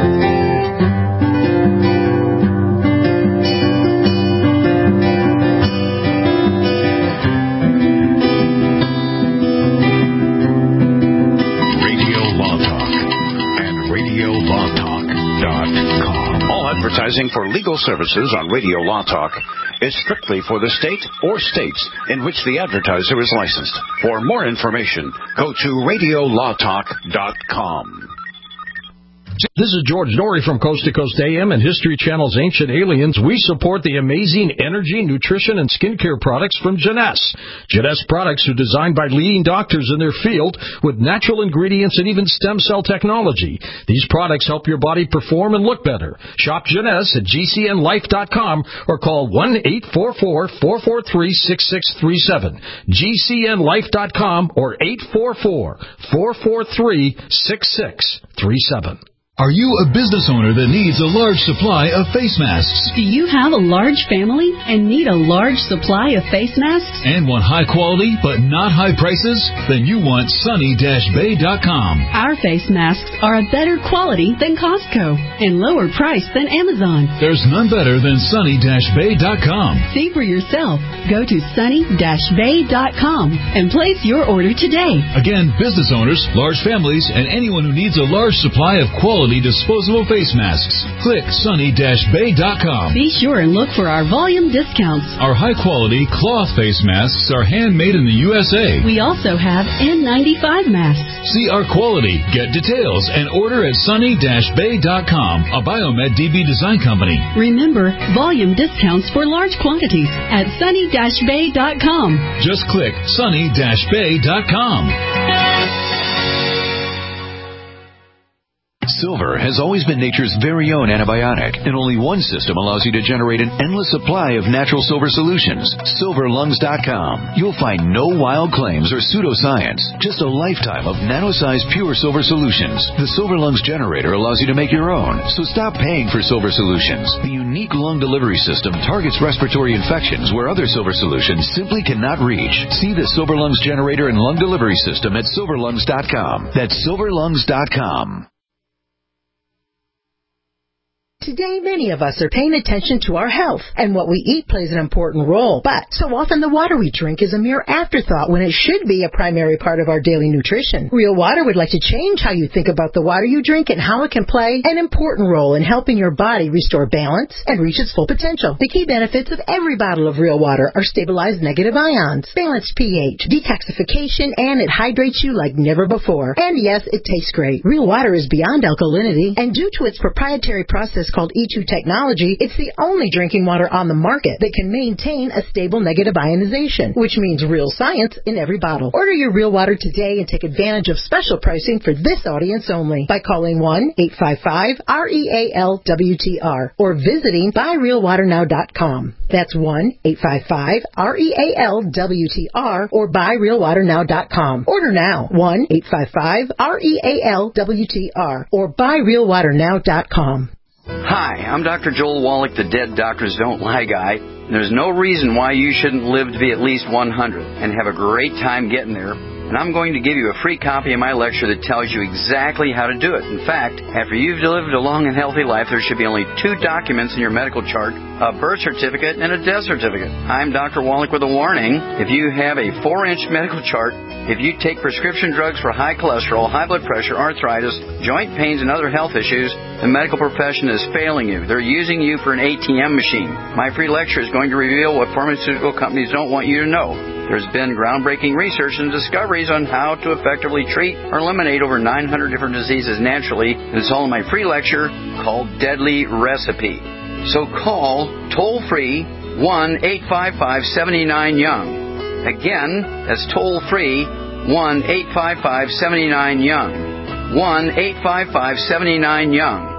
S13: Advertising for legal services on Radio Law Talk is strictly for the state or states in which the advertiser is licensed. For more information, go to radiolawtalk.com.
S18: This is George Norrie from Coast to Coast AM and History Channel's Ancient Aliens. We support the amazing energy, nutrition, and skincare products from Jeunesse. Jeunesse products are designed by leading doctors in their field with natural ingredients and even stem cell technology. These products help your body perform and look better. Shop Jeunesse at gcnlife.com or call 1-844-443-6637. gcnlife.com or 844-443-6637.
S19: Are you a business owner that needs a large supply of face masks?
S20: Do you have a large family and need a large supply of face masks?
S19: And want high quality but not high prices? Then you want sunny-bay.com.
S20: Our face masks are a better quality than Costco and lower price than Amazon.
S19: There's none better than sunny-bay.com.
S20: See for yourself. Go to sunny-bay.com and place your order today.
S19: Again, business owners, large families, and anyone who needs a large supply of quality high-quality disposable face masks. Click sunny-bay.com.
S20: Be sure and look for our volume discounts.
S19: Our high-quality cloth face masks are handmade in the USA.
S20: We also have N95 masks.
S19: See our quality, get details, and order at sunny-bay.com, a Biomed DB design company.
S20: Remember, volume discounts for large quantities at sunny-bay.com.
S19: Just click sunny-bay.com.
S21: Silver has always been nature's very own antibiotic, and only one system allows you to generate an endless supply of natural silver solutions. SilverLungs.com. You'll find no wild claims or pseudoscience, just a lifetime of nano-sized pure silver solutions. The Silver Lungs generator allows you to make your own, so stop paying for silver solutions. The unique lung delivery system targets respiratory infections where other silver solutions simply cannot reach. See the Silver Lungs generator and lung delivery system at SilverLungs.com. That's SilverLungs.com.
S22: Today, many of us are paying attention to our health, and what we eat plays an important role. But so often the water we drink is a mere afterthought when it should be a primary part of our daily nutrition. Real Water would like to change how you think about the water you drink and how it can play an important role in helping your body restore balance and reach its full potential. The key benefits of every bottle of Real Water are stabilized negative ions, balanced pH, detoxification, and it hydrates you like never before. And yes, it tastes great. Real Water is beyond alkalinity, and due to its proprietary process called E2 technology, it's the only drinking water on the market that can maintain a stable negative ionization, which means real science in every bottle. Order your Real Water today and take advantage of special pricing for this audience only by calling 1-855-REAL-WTR or visiting buyrealwaternow.com. That's 1-855-REAL-WTR or buyrealwaternow.com. Order now. 1-855-REAL-WTR or buyrealwaternow.com.
S23: Hi, I'm Dr. Joel Wallach, the Dead Doctors Don't Lie guy. There's no reason why you shouldn't live to be at least 100 and have a great time getting there. And I'm going to give you a free copy of my lecture that tells you exactly how to do it. In fact, after you've lived a long and healthy life, there should be only 2 documents in your medical chart, a birth certificate and a death certificate. I'm Dr. Wallach with a warning. If you have a 4-inch medical chart, if you take prescription drugs for high cholesterol, high blood pressure, arthritis, joint pains, and other health issues, the medical profession is failing you. They're using you for an ATM machine. My free lecture is going to reveal what pharmaceutical companies don't want you to know. There's been groundbreaking research and discoveries on how to effectively treat or eliminate over 900 different diseases naturally, and it's all in my free lecture called Deadly Recipe. So call toll-free 1-855-79-YOUNG. Again, that's toll-free 1-855-79-YOUNG. 1-855-79-YOUNG.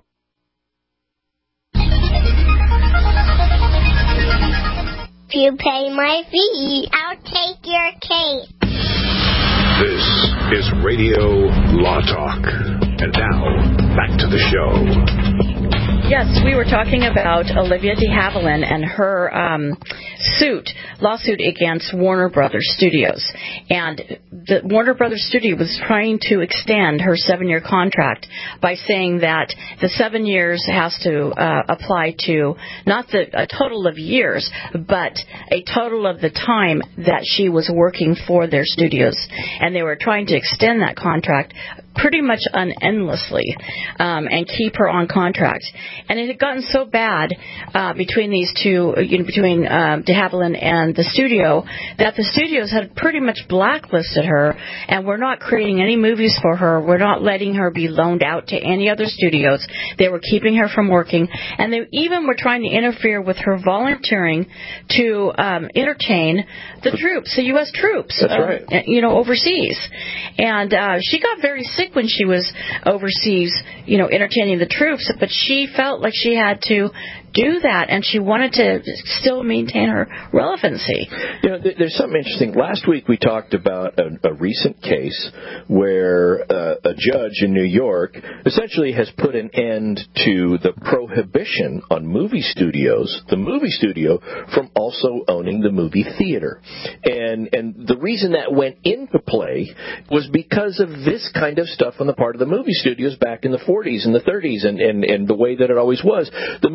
S12: If you pay my fee, I'll take your cake.
S5: This is Radio Law Talk. And now, back to the show.
S3: Yes, we were talking about Olivia de Havilland and her lawsuit against Warner Brothers Studios. And the Warner Brothers Studio was trying to extend her 7-year contract by saying that the 7 years has to apply to not a total of years, but a total of the time that she was working for their studios. And they were trying to extend that contract pretty much endlessly and keep her on contract. And it had gotten so bad between these two, between de Havilland and the studio, that the studios had pretty much blacklisted her and were not creating any movies for her. We're not letting her be loaned out to any other studios. They were keeping her from working, and they even were trying to interfere with her volunteering to entertain the troops, the U.S. troops,
S4: That's right.
S3: Overseas. And she got very sick when she was overseas, entertaining the troops, but she felt like she had to do that, and she wanted to still maintain her relevancy.
S4: There's something interesting. Last week we talked about a recent case where a judge in New York essentially has put an end to the prohibition on movie studios, the movie studio, from also owning the movie theater. And the reason that went into play was because of this kind of stuff on the part of the movie studios back in the 40s and the 30s and the way that it always was. The movie studio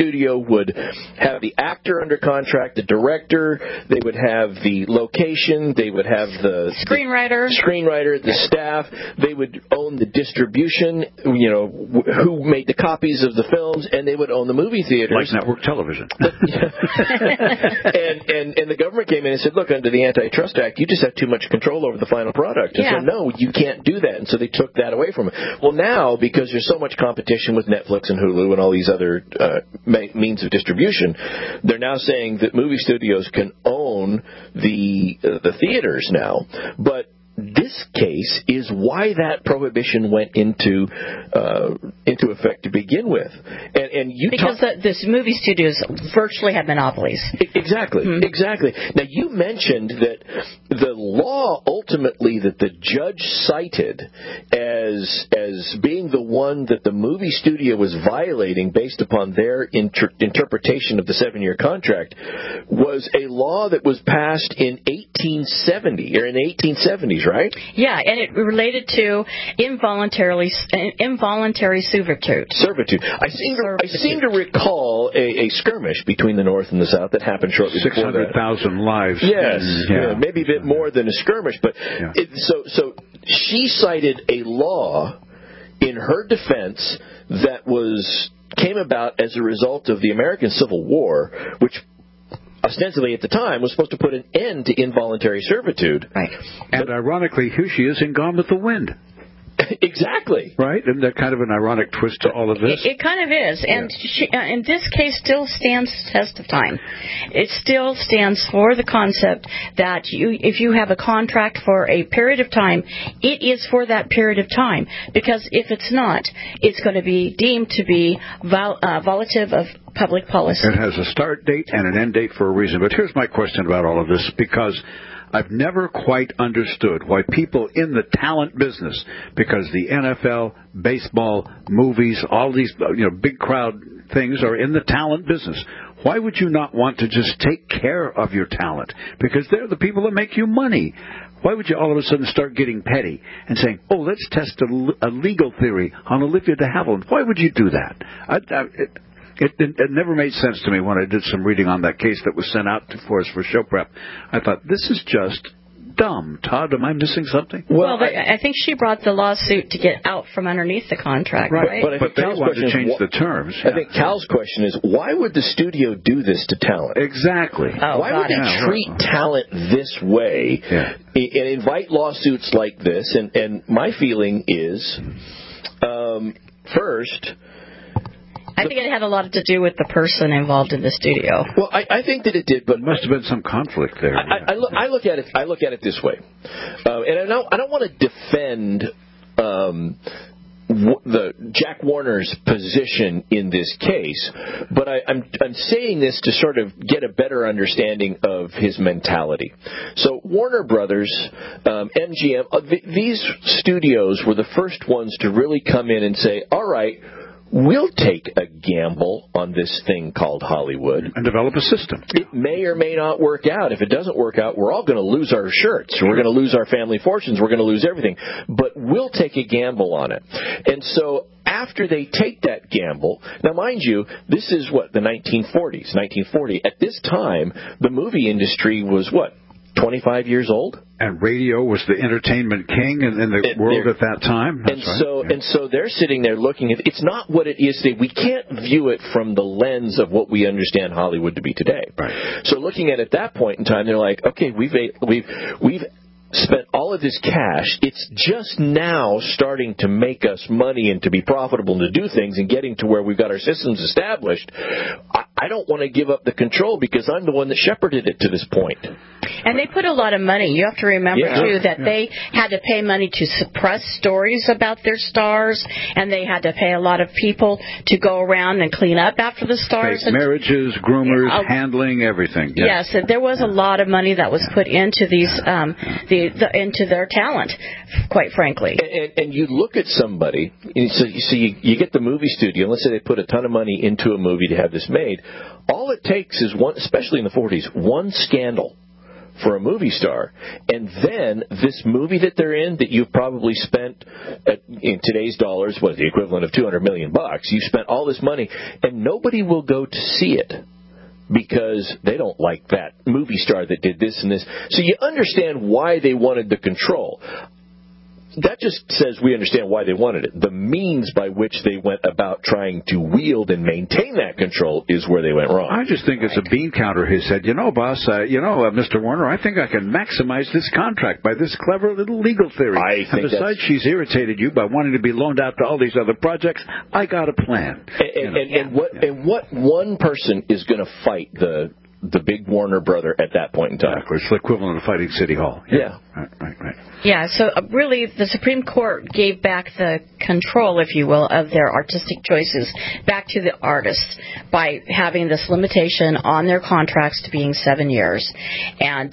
S4: studio would have the actor under contract, the director, they would have the location, they would have the
S3: screenwriter,
S4: the staff, they would own the distribution, who made the copies of the films, and they would own the movie theaters.
S2: Like network television.
S4: and the government came in and said, look, under the Antitrust Act, you just have too much control over the final product. And so, no, you can't do that. And so they took that away from it. Well, now, because there's so much competition with Netflix and Hulu and all these other means of distribution, they're now saying that movie studios can own the theaters now. But this case is why that prohibition went into effect to begin with,
S3: because the movie studios virtually have monopolies.
S4: Exactly, exactly. Now you mentioned that the law ultimately that the judge cited as being the one that the movie studio was violating based upon their interpretation of the 7-year contract was a law that was passed in 1870 or in the 1870s, right?
S3: Yeah, and it related to involuntary servitude.
S4: I seem to recall a skirmish between the North and the South that happened shortly before that.
S2: 600,000 lives.
S4: Yes, maybe a bit more than a skirmish, but so she cited a law in her defense that came about as a result of the American Civil War, which ostensibly at the time was supposed to put an end to involuntary servitude.
S3: Right.
S2: And ironically, here she is in Gone with the Wind.
S4: Exactly.
S2: Right? Isn't that kind of an ironic twist to all of this?
S3: It kind of is. And and this case still stands the test of time. It still stands for the concept that if you have a contract for a period of time, it is for that period of time. Because if it's not, it's going to be deemed to be violative of public policy.
S2: It has a start date and an end date for a reason. But here's my question about all of this, because I've never quite understood why people in the talent business, because the NFL, baseball, movies, all these big crowd things are in the talent business. Why would you not want to just take care of your talent? Because they're the people that make you money. Why would you all of a sudden start getting petty and saying, let's test a legal theory on Olivia de Havilland? Why would you do that? It never made sense to me when I did some reading on that case that was sent out for us for show prep. I thought, this is just dumb. Todd, am I missing something?
S3: Well, I think she brought the lawsuit to get out from underneath the contract, right?
S2: But they wanted to change the terms.
S4: I think Cal's question is, why would the studio do this to talent?
S2: Exactly.
S4: Why would they treat talent this way and invite lawsuits like this? And my feeling is, first,
S3: I think it had a lot to do with the person involved in the studio.
S4: Well, I think that it did, but
S2: must have been some conflict there.
S4: I look at it this way, and I don't want to defend the Jack Warner's position in this case, but I'm saying this to sort of get a better understanding of his mentality. So Warner Brothers, MGM, these studios were the first ones to really come in and say, all right, we'll take a gamble on this thing called Hollywood.
S2: And develop a system.
S4: It may or may not work out. If it doesn't work out, we're all going to lose our shirts. We're going to lose our family fortunes. We're going to lose everything. But we'll take a gamble on it. And so after they take that gamble, now mind you, this is the 1940s, 1940. At this time, the movie industry was 25 years old?
S2: And radio was the entertainment king in the world at that time.
S4: And so they're sitting there looking at it's not what it is today. We can't view it from the lens of what we understand Hollywood to be today.
S2: Right.
S4: So looking at that point in time, they're like, okay, we've spent all of this cash. It's just now starting to make us money and to be profitable and to do things and getting to where we've got our systems established. I don't want to give up the control because I'm the one that shepherded it to this point.
S3: And they put a lot of money. You have to remember, too, that they had to pay money to suppress stories about their stars, and they had to pay a lot of people to go around and clean up after the stars.
S2: Marriages, groomers, handling, everything.
S3: Yes, there was a lot of money that was put into these into their talent, quite frankly.
S4: And you look at somebody, so you get the movie studio, and let's say they put a ton of money into a movie to have this made. All it takes is one, especially in the 40s, one scandal for a movie star. And then this movie that they're in that you've probably spent, in today's dollars, what, the equivalent of $200 million, you spent all this money, and nobody will go to see it because they don't like that movie star that did this and this. So you understand why they wanted the control. That just says we understand why they wanted it. The means by which they went about trying to wield and maintain that control is where they went wrong.
S2: I just think it's a bean counter who said, boss, Mr. Warner, I think I can maximize this contract by this clever little legal theory. And besides, she's irritated you by wanting to be loaned out to all these other projects. I got a plan.
S4: And what one person is going to fight the big Warner brother at that point in time?
S2: Exactly. It's the equivalent of fighting City Hall.
S4: Yeah.
S2: Right.
S3: Yeah, so really the Supreme Court gave back the control, if you will, of their artistic choices back to the artists by having this limitation on their contracts to being 7 years. And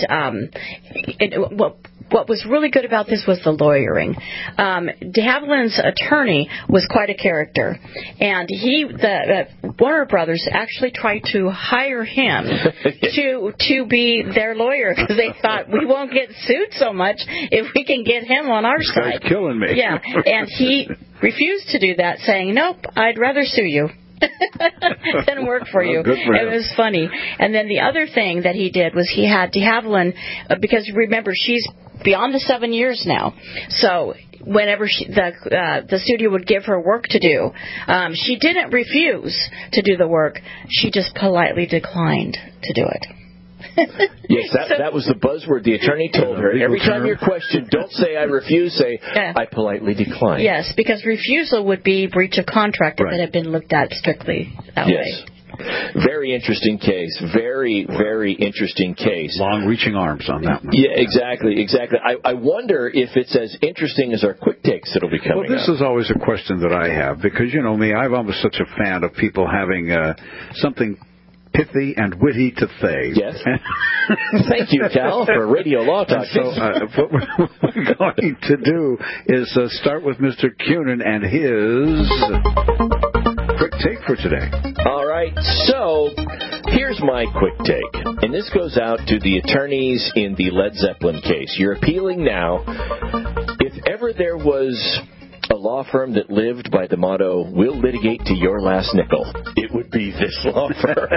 S3: what was really good about this was the lawyering. De Havilland's attorney was quite a character, and the Warner Brothers actually tried to hire him to be their lawyer because they thought we won't get sued so much if we can get him on our side.
S2: This guy's killing me.
S3: Yeah, and he refused to do that, saying, "Nope, I'd rather sue you." Didn't work for you.
S2: Good for him.
S3: It was funny. And then the other thing that he did was he had de Havilland, because remember, she's beyond the 7 years now. So whenever the studio would give her work to do, she didn't refuse to do the work. She just politely declined to do it.
S4: Yes, that was the buzzword. The attorney told her, every time you're questioned, don't say I refuse, say I politely decline.
S3: Yes, because refusal would be breach of contract if it had been looked at strictly that way.
S4: Very interesting case. Very, very interesting case.
S2: Long-reaching arms on that one.
S4: Yeah, exactly. I wonder if it's as interesting as our quick takes that'll be coming up.
S2: Well, this is always a question that I have, because you know me, I'm always such a fan of people having something pithy and witty to say.
S4: Yes. Thank you, Cal, for Radio Law Talk.
S2: So what we're going to do is start with Mr. Cunin and his quick take for today.
S4: All right, so here's my quick take. And this goes out to the attorneys in the Led Zeppelin case. You're appealing now. If ever there was a law firm that lived by the motto, we'll litigate to your last nickel, it would be this law firm.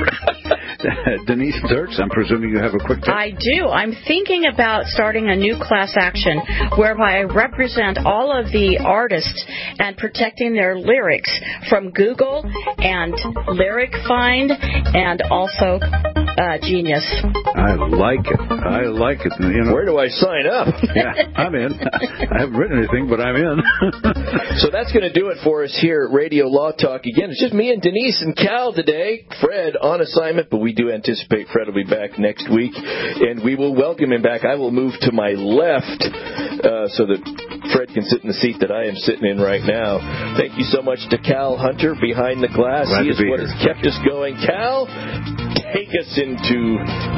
S2: Denise Dirks, I'm presuming you have a quick take.
S3: I do. I'm thinking about starting a new class action whereby I represent all of the artists and protecting their lyrics from Google and Lyric Find and also Genius.
S2: I like it. You know,
S4: where do I sign up?
S2: Yeah, I'm in. I haven't written anything, but I'm in.
S4: So that's going to do it for us here at Radio Law Talk. Again, it's just me and Denise and Cal today. Fred on assignment, but we do anticipate Fred will be back next week, and we will welcome him back. I will move to my left so that Fred can sit in the seat that I am sitting in right now. Thank you so much to Cal Hunter behind the glass. He is what has kept us going. Cal, take us into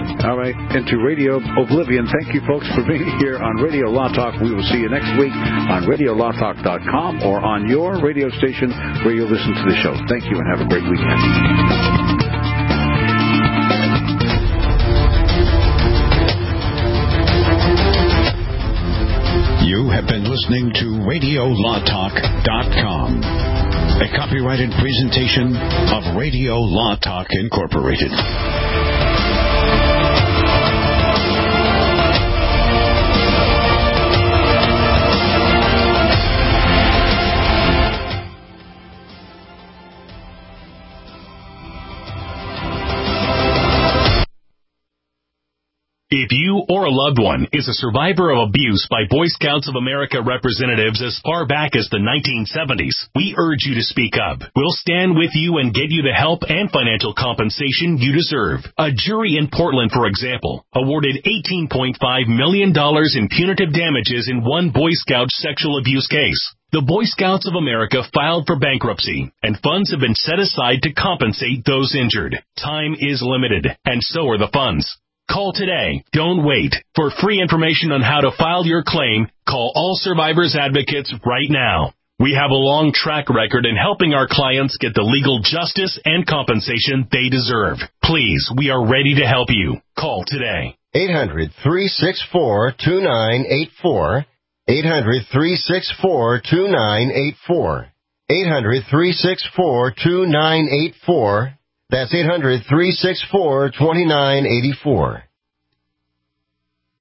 S2: Radio Oblivion. Thank you, folks, for being here on Radio Law Talk. We will see you next week on RadioLawTalk.com or on your radio station where you listen to the show. Thank you and have a great weekend.
S13: You have been listening to RadioLawTalk.com, a copyrighted presentation of Radio Law Talk Incorporated.
S7: If you or a loved one is a survivor of abuse by Boy Scouts of America representatives as far back as the 1970s, we urge you to speak up. We'll stand with you and get you the help and financial compensation you deserve. A jury in Portland, for example, awarded $18.5 million in punitive damages in one Boy Scout sexual abuse case. The Boy Scouts of America filed for bankruptcy, and funds have been set aside to compensate those injured. Time is limited, and so are the funds. Call today. Don't wait. For free information on how to file your claim, call All Survivors Advocates right now. We have a long track record in helping our clients get the legal justice and compensation they deserve. Please, we are ready to help you. Call today.
S8: 800-364-2984. 800-364-2984. 800-364-2984. That's 800-364-2984.